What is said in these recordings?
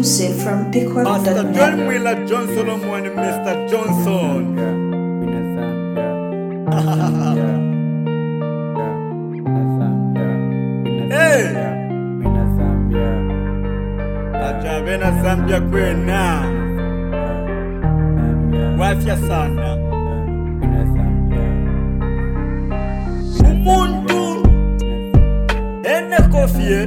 exclusive from Master John Pickwork.net. Wheeler, John Solomon, and Mr. Johnson. Hey! Ajabena Zambia kwena. Wafya sana. Umuntu ene kofie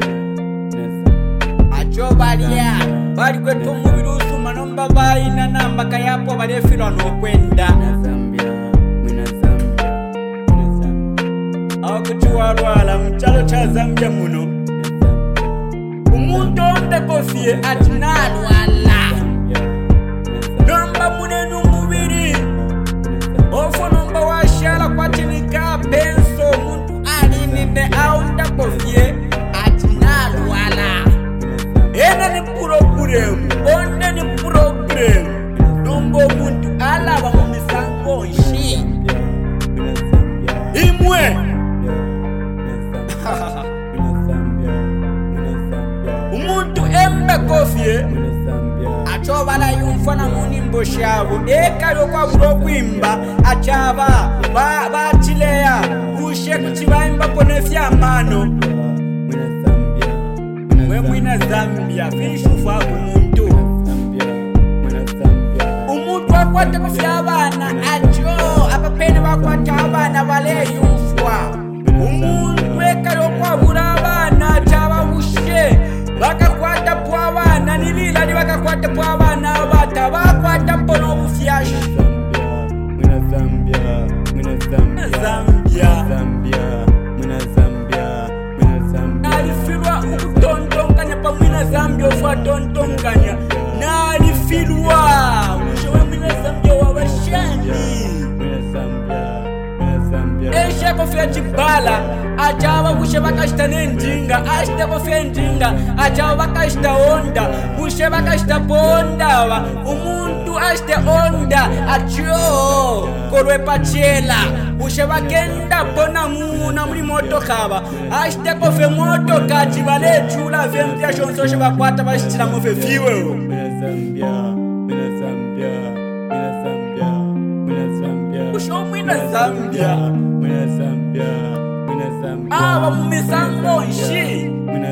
achobalia bali kwetu mubiri usuma nomba baina namba kayapo balefirwa nokwenda akuchiwalwala muchalo cha Zambia muno umuntu onde kofie atinalwala nomba munenu mubiri ofo nomba washala kwatinika benso muntu alinine aunda kofie atinalwala ena ni problem onde ni problem nomba muntu alaba mumisango nshi imwe umuntu embe kofie achobala yumfana munimbo shabo ekalo kwa burokwimba achaba bachileya kushe kuchibaimba ponefya mano we mwina Zambia finishufa umuntu akwata kufya abana ajo apapene bakwata abana bale yumfwa umuntu ekalo kwa burabana achaba bushe bakakwata kwa abana nilila ni bakakwata kwa abana abata bakwata mpono bufyashi nalifilwa ukutontonkanya pamwina Zambia ofwa tontonkanya nalifilwa ushewe mwina Zambia wabashani eshe kofia chibala achaba bushe bakashita nenjinga ashite kofia njinga achaba bakashita onda bushe bakashita bonda umuntu ashite onda acho korwe pachela bushe bakenda bona muna muri moto kaba ashite kofia moto kachi bale chula vempya shonso she bakwata bashitira move fiwe Zambia aba mumisango nshi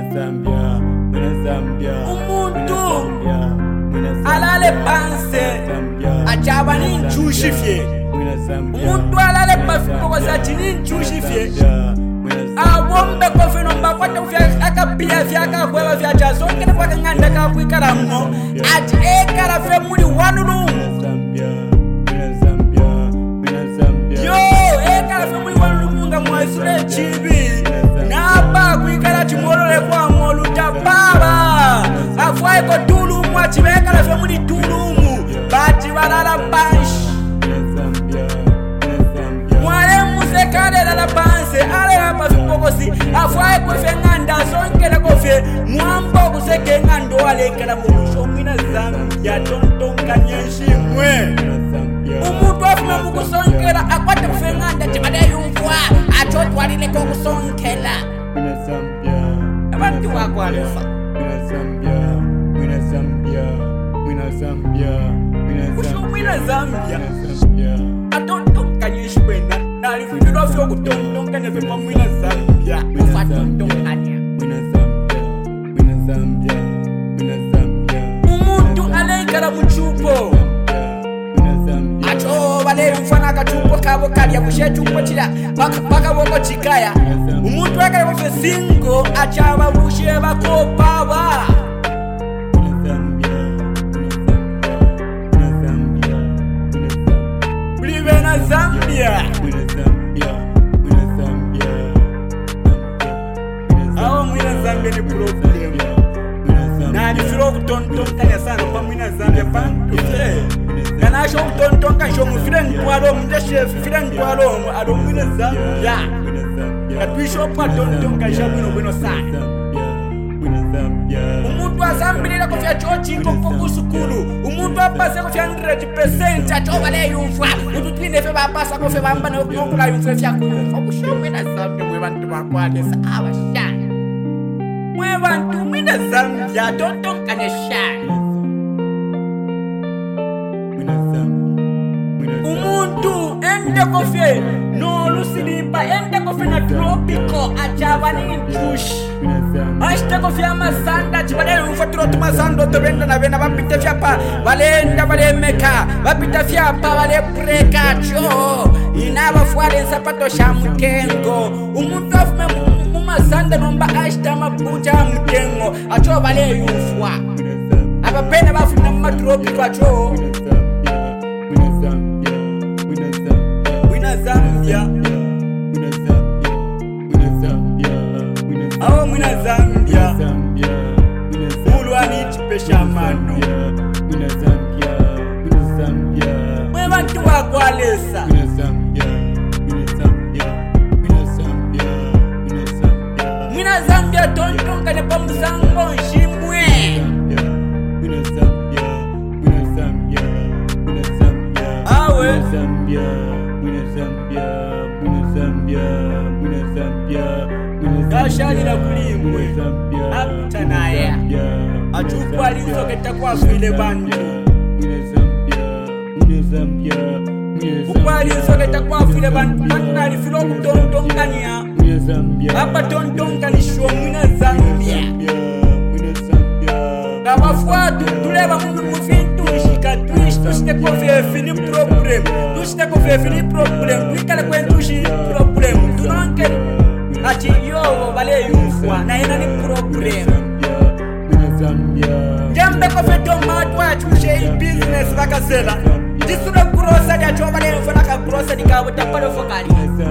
umuntu alale panse achaba ni nchushifye umuntu alale pafiko zachini nchushifye abombe kofino mbakwata ufya akapia fyaka kweba fya chaso kene kwa nganda ka kwikara mno ati ekara fe muri wanulu mwasule chibi naba kwikala chimolole kwa molu tababa afwae ko tulumu achibekala fe muri tulumu bati balala banshi mwale musekale lala banse ale hapa fipokosi afwae ko fe nganda sonkela ko fe mwambo kuseke ngando ale kala mulusho mwina Zambia tontonkanyeshi mwe umuntu afuna mukusonkela akwate kufe nganda chibade yumfwa atotwalile kokusonkela abantu wakwalifa mwina Zambia atontonkanyeshibwena nalifilwa fyokutontonkanya vepa mwina Zambia ufatontonkanya umuntu aleikala muchupo bale mfana kachupo kabo kali yakushe chupo chila baka boko chikaya umuntu akale bofe singo achaba bushe bakopa ba live na Zambia awo mwina Zambia ni problem na ni firo kutontonkanya sana pa mwina Zambia pan kana sho tontonka sho mu friend kwalo mu chef friend kwalo ado mwina Zambia katwisho pa tontonka sho bwino sana umuntu azambilira ko fya chochi ko kusukulu umuntu apase ko fya 100% achoba le yumfwa ututine fe bapasa ko fe bamba no kula yumfwa fya ko kusho mwina Zambia mwe bantu bakwale sa abashana mwe bantu mwina Zambia totonkane shani umuntu ende kofe no lusilipa ende kofe na tropico achaba ni njushi ashte kofe amasanda chibale ufaturo tumasando tobenda na bena bapita fyapa balenda balemeka bapita fyapa bale prekacho inaba fuale sapato shamutengo umuntu afume mumasanda nomba ashta mabuja mutengo acho bale yufwa abapena bafuna matropico acho Zambia, awo mwina Zambia, ulwani chipesha mano, mwe bantu wakwalesa, mwina Zambia tontonga ne pamusango nshimwe, awe Gashalira kulimwe akutanaya achukwa linzoketa kwa file bantu ukwali linzoketa kwa file bantu manali filo kutontongania apa tontonganisho mwina Zambia kabafuatu tuleba mungu mufintu shika twish tushite kofe fini problem tushite kofe fini problem wikale kwentushi problem tunonke ati yo bale yufwa na ina ni problem jambe kofe tomato achushe business bakasela disura grosa ya chobale yufwa ka grosa dikabota palo fokali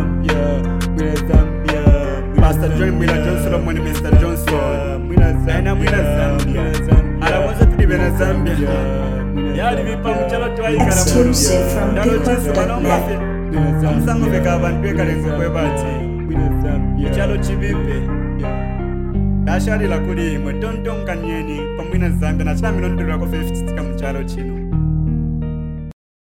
Pastor John Mwina Johnson mwini Mr. Johnson mwina Zambia Alawaza tulibena Zambia Yali vipa mchalo tuwaikara mwuru Dalo chisu manombafe Msango veka abantu wekale kwe bati Mchalo chibipe Kashari la kuri imwe tontonga nyeni Kwa mwina Zambia na chila minondura kwa 50 tika mchalo chino